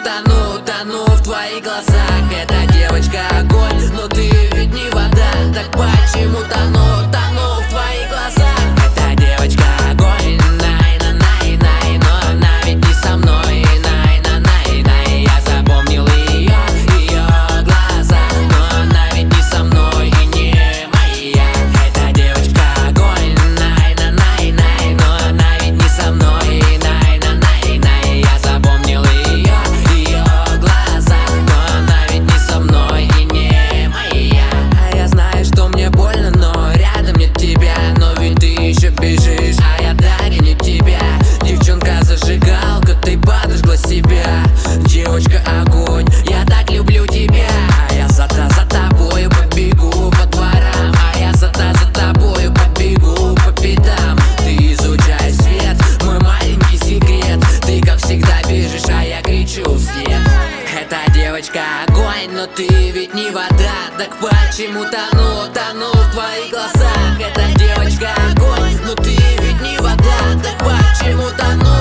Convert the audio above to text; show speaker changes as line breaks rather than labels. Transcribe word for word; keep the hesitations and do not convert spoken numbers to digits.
тону, тону в твоих глазах. Эта девочка огонь, но ты ведь не вода. Так почему тону, тону в твоих глазах? Эта девочка огонь, най-на-най-най, но она ведь не со мной, най-на-най-най. Я запомнил ее, ее глаза, но она ведь не со мной и не моя. Эта девочка огонь, най-на-най-най, но она ведь не со мной, най-на-най-най. Я запомнил ее, ее глаза, но она ведь не со мной и не моя. А я знаю, что мне больно, но рядом нет тебя. Но ведь ты еще бежишь, а я догоню тебя. Девчонка зажигалка, ты подожгла себя. Девочка огонь, я так люблю тебя. А я за-то за тобою побегу по дворам. А я за-то за тобою побегу по пятам. Ты изучай свет, мой маленький секрет. Ты как всегда бежишь, а я кричу вслед. Эта девочка огонь, но ты ведь не вода. Так почему тону, тону в твоих глазах? Эта девочка огонь, но ты ведь не вода. Так почему тону?